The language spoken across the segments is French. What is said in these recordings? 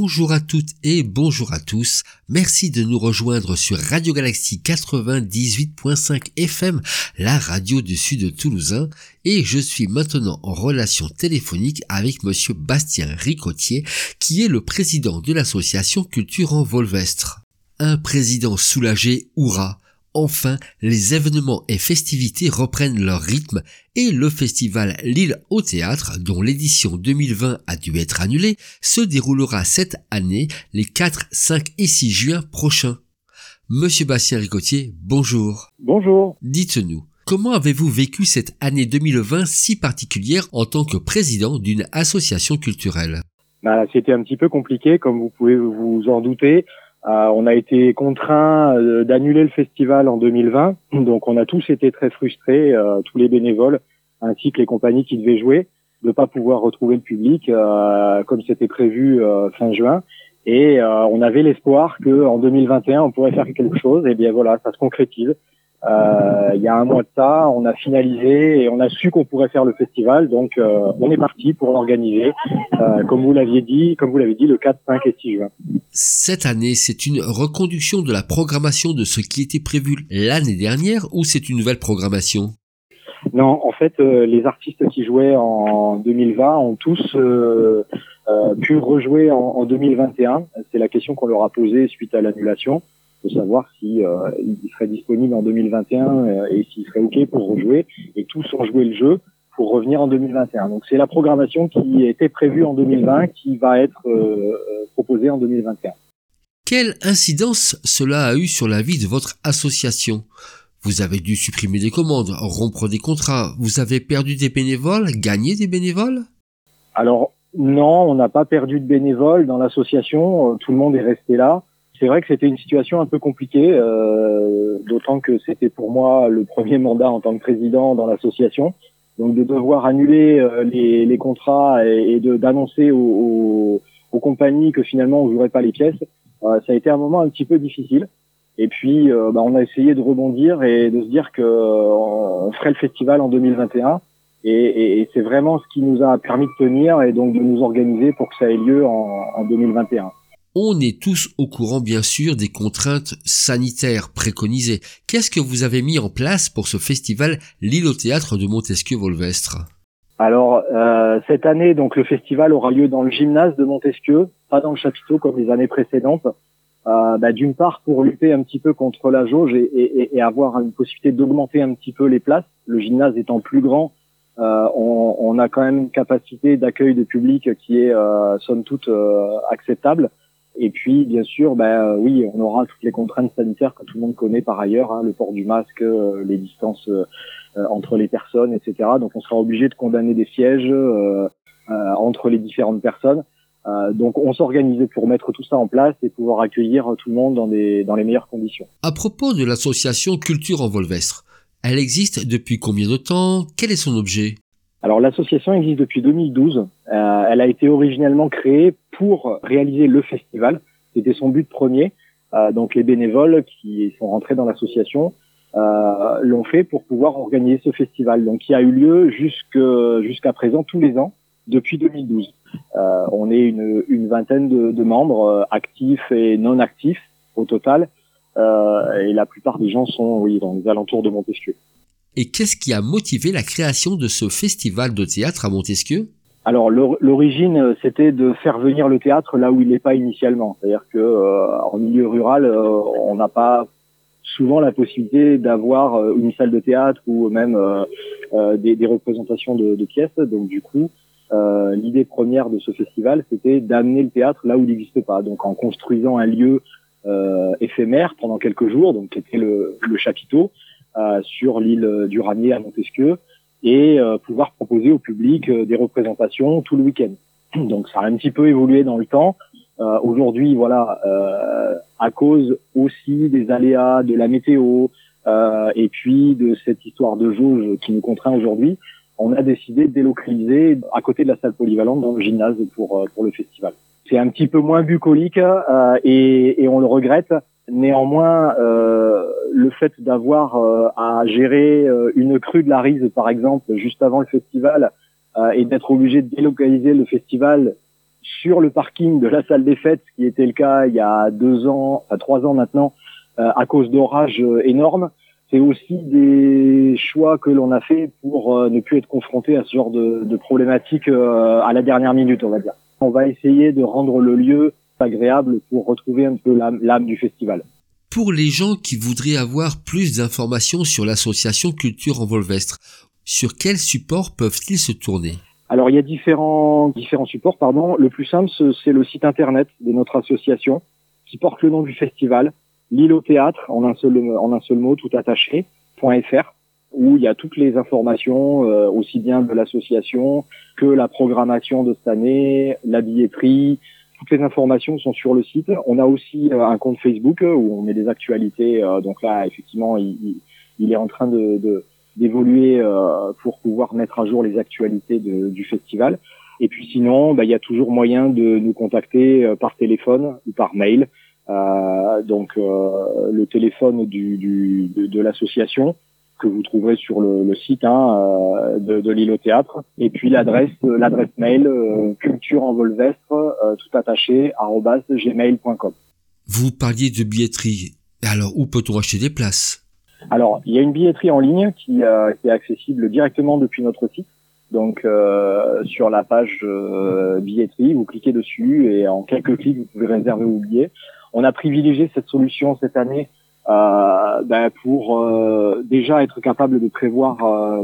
Bonjour à toutes et bonjour à tous. Merci de nous rejoindre sur Radio Galaxie 98.5 FM, la radio du Sud toulousain. Et je suis maintenant en relation téléphonique avec monsieur Bastien Ricotier, qui est le président de l'association Culture en Volvestre. Un président soulagé, hurrah! Enfin, les événements et festivités reprennent leur rythme et le festival Lille au théâtre, dont l'édition 2020 a dû être annulée, se déroulera cette année les 4, 5 et 6 juin prochains. Monsieur Bastien Ricotier, bonjour. Bonjour. Dites-nous, comment avez-vous vécu cette année 2020 si particulière en tant que président d'une association culturelle ? C'était un petit peu compliqué, comme vous pouvez vous en douter. On a été contraints d'annuler le festival en 2020, donc on a tous été très frustrés, tous les bénévoles, ainsi que les compagnies qui devaient jouer, de pas pouvoir retrouver le public comme c'était prévu fin juin. Et on avait l'espoir qu'en 2021 on pourrait faire quelque chose. Et bien voilà, ça se concrétise. Il y a un mois de ça, on a finalisé et on a su qu'on pourrait faire le festival. Donc on est parti pour l'organiser, comme vous l'avez dit, le 4, 5 et 6 juin. Cette année, c'est une reconduction de la programmation de ce qui était prévu l'année dernière ou c'est une nouvelle programmation ? Non, en fait, les artistes qui jouaient en 2020 ont tous pu rejouer en 2021. C'est la question qu'on leur a posée suite à l'annulation, de savoir si ils seraient disponibles en 2021 et s'ils seraient OK pour rejouer. Et tous ont joué le jeu pour revenir en 2021. Donc c'est la programmation qui était prévue en 2020 qui va être proposée en 2021. Quelle incidence cela a eu sur la vie de votre association ? Vous avez dû supprimer des commandes, rompre des contrats, vous avez perdu des bénévoles, gagné des bénévoles ? Alors non, on n'a pas perdu de bénévoles dans l'association, tout le monde est resté là. C'est vrai que c'était une situation un peu compliquée, d'autant que c'était pour moi le premier mandat en tant que président dans l'association. Donc de devoir annuler les contrats et d'annoncer aux compagnies que finalement on jouerait pas les pièces, ça a été un moment un petit peu difficile. Et puis on a essayé de rebondir et de se dire que on ferait le festival en 2021. Et c'est vraiment ce qui nous a permis de tenir et donc de nous organiser pour que ça ait lieu en 2021. On est tous au courant, bien sûr, des contraintes sanitaires préconisées. Qu'est-ce que vous avez mis en place pour ce festival Lille au théâtre de Montesquieu-Volvestre ? Alors, cette année, donc le festival aura lieu dans le gymnase de Montesquieu, pas dans le chapiteau comme les années précédentes. D'une part, pour lutter un petit peu contre la jauge et avoir une possibilité d'augmenter un petit peu les places. Le gymnase étant plus grand, on a quand même une capacité d'accueil de public qui est, somme toute, acceptable. Et puis, bien sûr, oui, on aura toutes les contraintes sanitaires que tout le monde connaît par ailleurs, le port du masque, les distances entre les personnes, etc. Donc, on sera obligé de condamner des sièges entre les différentes personnes. Donc, on s'organisait pour mettre tout ça en place et pouvoir accueillir tout le monde dans les meilleures conditions. À propos de l'association Culture en Volvestre, elle existe depuis combien de temps ? Quel est son objet ? Alors l'association existe depuis 2012. Elle a été originellement créée pour réaliser le festival. C'était son but premier. Donc les bénévoles qui sont rentrés dans l'association l'ont fait pour pouvoir organiser ce festival. Donc qui a eu lieu jusqu'à présent tous les ans depuis 2012. On est une vingtaine de membres actifs et non actifs au total. Et la plupart des gens sont dans les alentours de Montesquieu. Et qu'est-ce qui a motivé la création de ce festival de théâtre à Montesquieu ? Alors l'origine, c'était de faire venir le théâtre là où il n'est pas initialement. C'est-à-dire que en milieu rural, on n'a pas souvent la possibilité d'avoir une salle de théâtre ou même des représentations de pièces. Donc du coup, l'idée première de ce festival, c'était d'amener le théâtre là où il n'existe pas. Donc en construisant un lieu éphémère pendant quelques jours, donc qui était le chapiteau, sur l'île du Ranier à Montesquieu et pouvoir proposer au public des représentations tout le week-end. Donc ça a un petit peu évolué dans le temps. Aujourd'hui, à cause aussi des aléas de la météo et puis de cette histoire de jauge qui nous contraint aujourd'hui, on a décidé de délocaliser à côté de la salle polyvalente dans le gymnase pour le festival. C'est un petit peu moins bucolique et on le regrette. Néanmoins, le fait d'avoir à gérer une crue de la Rise, par exemple, juste avant le festival, et d'être obligé de délocaliser le festival sur le parking de la salle des fêtes, ce qui était le cas il y a 3 ans maintenant, à cause d'orages énormes. C'est aussi des choix que l'on a fait pour ne plus être confronté à ce genre de problématiques à la dernière minute, on va dire. On va essayer de rendre le lieu agréable pour retrouver un peu l'âme du festival. Pour les gens qui voudraient avoir plus d'informations sur l'association Culture Envolvestre, sur quels supports peuvent-ils se tourner ? Alors, il y a différents supports, Le plus simple, c'est le site internet de notre association qui porte le nom du festival, l'île au théâtre, en un seul mot, tout attaché, .fr, où il y a toutes les informations, aussi bien de l'association que la programmation de cette année, la billetterie. Toutes les informations sont sur le site. On a aussi un compte Facebook où on met des actualités. Donc là, effectivement, il est en train d'évoluer pour pouvoir mettre à jour les actualités du festival. Et puis sinon, il y a toujours moyen de nous contacter par téléphone ou par mail. Donc le téléphone de l'association que vous trouverez sur le site de l'île au théâtre, et puis l'adresse mail cultureenvolvestre tout attaché @gmail.com. Vous parliez de billetterie. Alors où peut-on acheter des places ? Alors il y a une billetterie en ligne qui est accessible directement depuis notre site. Donc sur la page billetterie, vous cliquez dessus et en quelques clics vous pouvez réserver vos billets. On a privilégié cette solution cette année pour déjà être capable de prévoir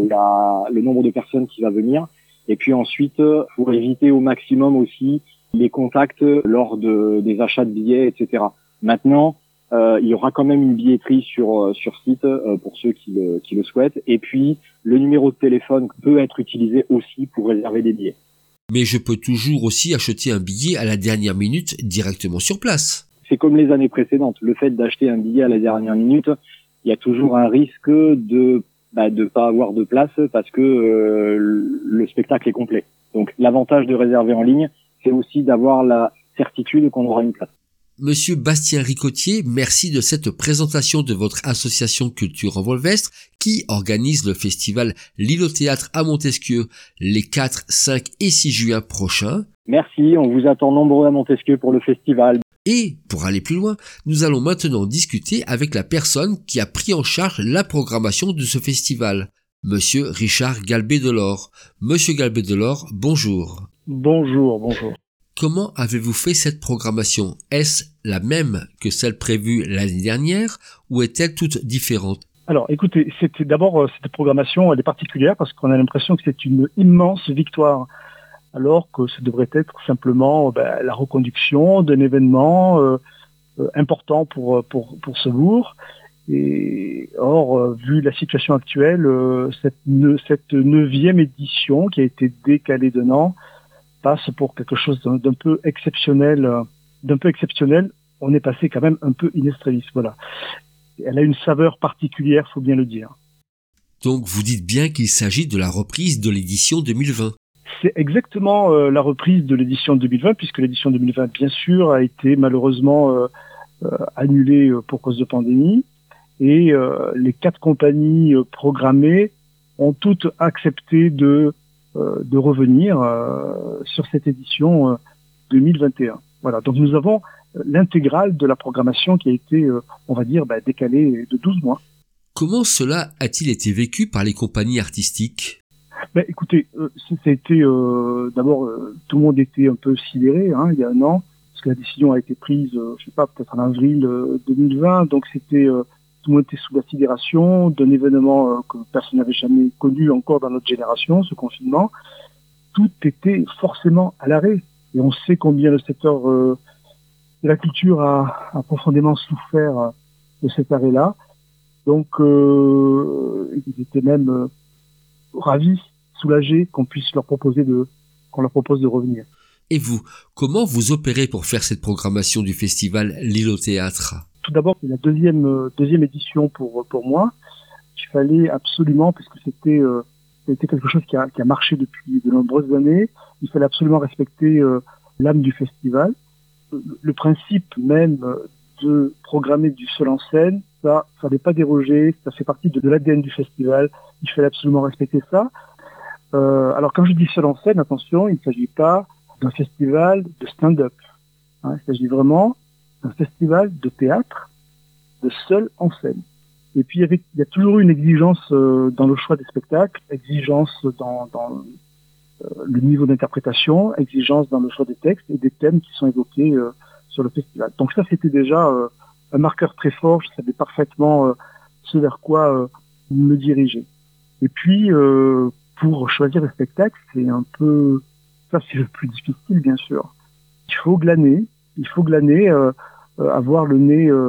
le nombre de personnes qui va venir, et puis ensuite pour éviter au maximum aussi les contacts lors des achats de billets, etc. Maintenant, il y aura quand même une billetterie sur site pour ceux qui le souhaitent, et puis le numéro de téléphone peut être utilisé aussi pour réserver des billets. Mais je peux toujours aussi acheter un billet à la dernière minute directement sur place. C'est comme les années précédentes. Le fait d'acheter un billet à la dernière minute, il y a toujours un risque de pas avoir de place parce que le spectacle est complet. Donc l'avantage de réserver en ligne, c'est aussi d'avoir la certitude qu'on aura une place. Monsieur Bastien Ricotier, merci de cette présentation de votre association Culture Envolvestre qui organise le festival L'île au théâtre à Montesquieu les 4, 5 et 6 juin prochains. Merci, on vous attend nombreux à Montesquieu pour le festival. Et, pour aller plus loin, nous allons maintenant discuter avec la personne qui a pris en charge la programmation de ce festival, Monsieur Richard Galbet-Delors. Monsieur Galbet-Delors, bonjour. Bonjour. Comment avez-vous fait cette programmation ? Est-ce la même que celle prévue l'année dernière ou est-elle toute différente ? Alors, écoutez, cette programmation, elle est particulière parce qu'on a l'impression que c'est une immense victoire, alors que ça devrait être simplement la reconduction d'un événement important pour ce bourg. Et or, vu la situation actuelle, cette 9e édition qui a été décalée d'un an passe pour quelque chose d'un peu exceptionnel. On est passé quand même un peu in extremis. Voilà. Elle a une saveur particulière, faut bien le dire. Donc vous dites bien qu'il s'agit de la reprise de l'édition 2020. C'est exactement la reprise de l'édition 2020, puisque l'édition 2020, bien sûr, a été malheureusement annulée pour cause de pandémie. Et les 4 compagnies programmées ont toutes accepté de revenir sur cette édition 2021. Voilà, donc nous avons l'intégrale de la programmation qui a été, décalée de 12 mois. Comment cela a-t-il été vécu par les compagnies artistiques ? Écoutez, ça a été d'abord tout le monde était un peu sidéré il y a un an, parce que la décision a été prise, peut-être en avril 2020, donc c'était tout le monde était sous la sidération d'un événement que personne n'avait jamais connu encore dans notre génération, ce confinement. Tout était forcément à l'arrêt, et on sait combien le secteur de la culture a profondément souffert de cet arrêt-là. Donc, ils étaient même ravis, soulagés qu'on leur propose de revenir. Et vous, comment vous opérez pour faire cette programmation du festival L'île au théâtre ? Tout d'abord, c'est la deuxième édition pour moi. Il fallait absolument, puisque c'était quelque chose qui a marché depuis de nombreuses années, il fallait absolument respecter l'âme du festival. Le principe même de programmer du seul en scène, ça fallait pas déroger, ça fait partie de l'ADN du festival, il fallait absolument respecter ça. Alors quand je dis seul en scène, attention, il ne s'agit pas d'un festival de stand-up. Il s'agit vraiment d'un festival de théâtre de seul en scène. Et puis il y a toujours eu une exigence dans le choix des spectacles, exigence dans le niveau d'interprétation, exigence dans le choix des textes et des thèmes qui sont évoqués sur le festival. Donc ça, c'était déjà un marqueur très fort. Je savais parfaitement ce vers quoi me diriger. Et puis, pour choisir le spectacle, c'est un peu... Ça, c'est le plus difficile, bien sûr. Il faut glaner, avoir le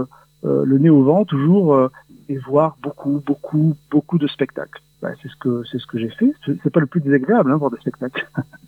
nez au vent toujours et voir beaucoup de spectacles. C'est ce que j'ai fait. C'est pas le plus désagréable, voir des spectacles.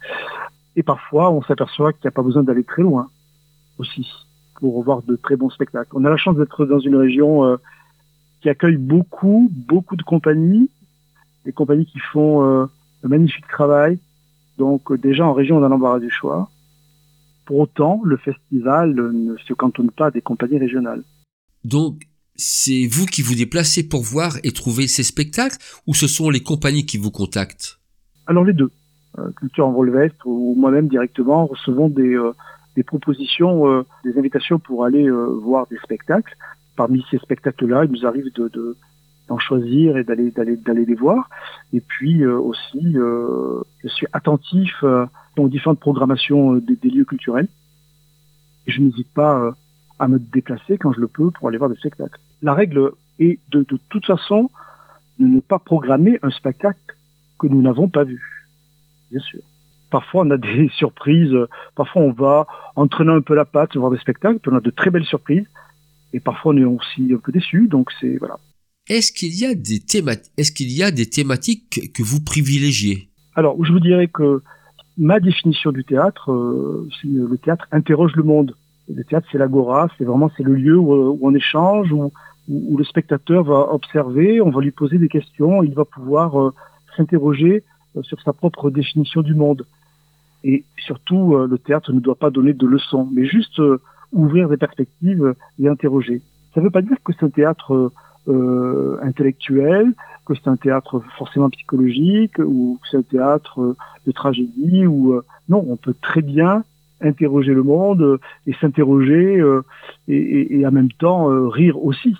Et parfois, on s'aperçoit qu'il n'y a pas besoin d'aller très loin aussi pour voir de très bons spectacles. On a la chance d'être dans une région qui accueille beaucoup de compagnies, des compagnies qui font un magnifique travail. Donc déjà en région, on a l'embarras du choix. Pour autant, le festival ne se cantonne pas à des compagnies régionales. Donc, c'est vous qui vous déplacez pour voir et trouver ces spectacles, ou ce sont les compagnies qui vous contactent? Alors les deux. Culture Envolvest ou moi-même directement recevons des propositions, des invitations pour aller voir des spectacles. Parmi ces spectacles-là, il nous arrive d'en choisir et d'aller les voir. Et puis aussi, je suis attentif aux différentes programmations des lieux culturels. Et je n'hésite pas à me déplacer quand je le peux pour aller voir des spectacles. La règle est de toute façon de ne pas programmer un spectacle que nous n'avons pas vu. Bien sûr. Parfois, on a des surprises. Parfois, on va entraînant un peu la patte voir des spectacles. Puis on a de très belles surprises. Et parfois, on est aussi un peu déçus. Donc, c'est voilà. Est-ce qu'il y a des thématiques que vous privilégiez? Alors, je vous dirais que ma définition du théâtre, c'est le théâtre interroge le monde. Le théâtre, c'est l'agora, c'est le lieu où on échange, où le spectateur va observer, on va lui poser des questions, il va pouvoir s'interroger sur sa propre définition du monde. Et surtout, le théâtre ne doit pas donner de leçons, mais juste ouvrir des perspectives et interroger. Ça ne veut pas dire que c'est un théâtre intellectuel, que c'est un théâtre forcément psychologique, ou que c'est un théâtre de tragédie, non, on peut très bien interroger le monde et s'interroger et en même temps rire aussi.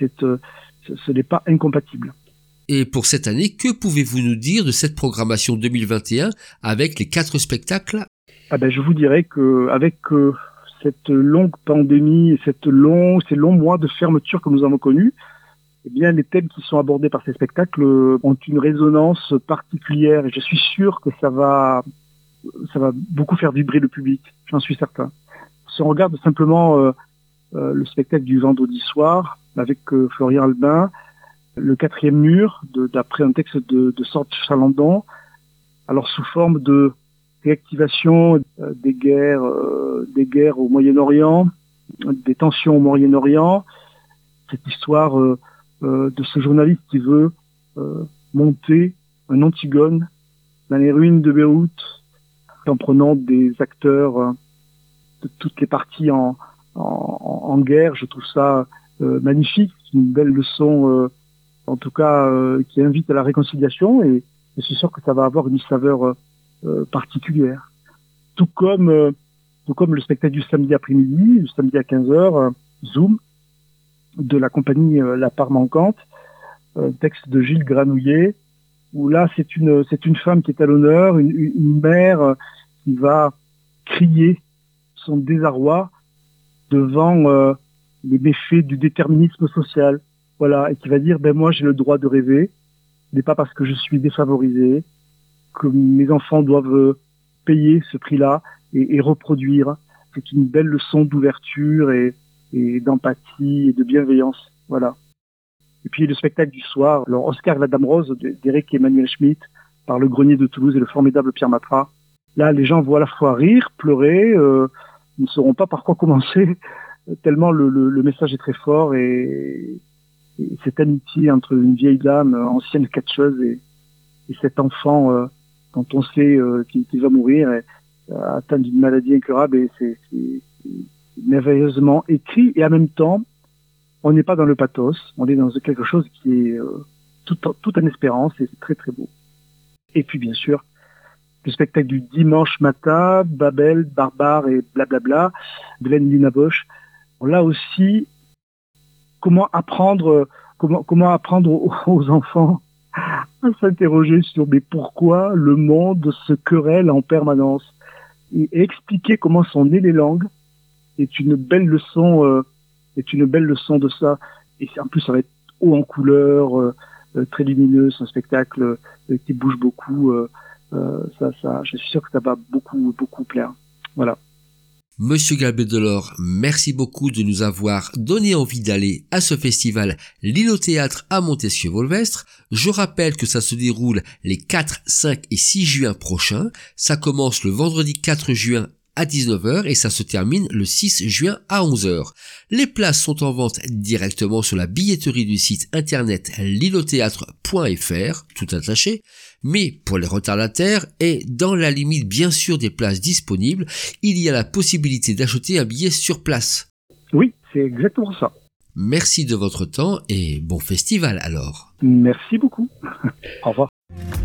Ce n'est pas incompatible. Et pour cette année, que pouvez-vous nous dire de cette programmation 2021 avec les 4 spectacles? Je vous dirais qu'avec cette longue pandémie, ces longs mois de fermeture que nous avons connus, eh bien, les thèmes qui sont abordés par ces spectacles ont une résonance particulière et je suis sûr que ça va beaucoup faire vibrer le public, j'en suis certain. Si on regarde simplement le spectacle du vendredi soir avec Florian Albin, le 4e mur, d'après un texte de Sorge Chalandon, alors sous forme de réactivation des guerres au Moyen-Orient, des tensions au Moyen-Orient, cette histoire de ce journaliste qui veut monter un Antigone dans les ruines de Beyrouth, en prenant des acteurs de toutes les parties en guerre. Je trouve ça magnifique, une belle leçon, en tout cas, qui invite à la réconciliation, et je suis sûr que ça va avoir une saveur particulière. Tout comme le spectacle du samedi après-midi, le samedi à 15h, Zoom, de la compagnie La Part Manquante, texte de Gilles Granouillet, où là, c'est une femme qui est à l'honneur, une mère qui va crier son désarroi devant les méfaits du déterminisme social. Voilà, et qui va dire, moi, j'ai le droit de rêver, ce n'est pas parce que je suis défavorisé que mes enfants doivent payer ce prix-là et reproduire. C'est une belle leçon d'ouverture et d'empathie et de bienveillance. Voilà. Et puis le spectacle du soir, alors Oscar et la Dame Rose d'Éric Emmanuel Schmitt par le Grenier de Toulouse et le formidable Pierre Matra. Là, les gens vont à la fois rire, pleurer, ne sauront pas par quoi commencer, tellement le message est très fort et cette amitié entre une vieille dame, ancienne catcheuse, et cet enfant dont on sait qu'il va mourir, atteint d'une maladie incurable, et c'est merveilleusement écrit, et en même temps, on n'est pas dans le pathos, on est dans quelque chose qui est tout en espérance, et c'est très très beau. Et puis bien sûr, le spectacle du dimanche matin, Babel, Barbare et blablabla, de Lina Bosch. Là aussi, comment apprendre aux enfants à s'interroger sur mais pourquoi le monde se querelle en permanence, et expliquer comment sont nées les langues est une belle leçon de ça. Et en plus, ça va être haut en couleur, très lumineux, c'est un spectacle qui bouge beaucoup. Je suis sûr que ça va beaucoup plaire. Voilà. Monsieur Galbet Delors, merci beaucoup de nous avoir donné envie d'aller à ce festival L'Île au Théâtre à Montesquieu-Volvestre. Je rappelle que ça se déroule les 4, 5 et 6 juin prochains. Ça commence le vendredi 4 juin à 19h et ça se termine le 6 juin à 11h. Les places sont en vente directement sur la billetterie du site internet lileautheatre.fr, tout attaché, mais pour les retardataires et dans la limite bien sûr des places disponibles, il y a la possibilité d'acheter un billet sur place. Oui, c'est exactement ça. Merci de votre temps et bon festival alors. Merci beaucoup. Au revoir.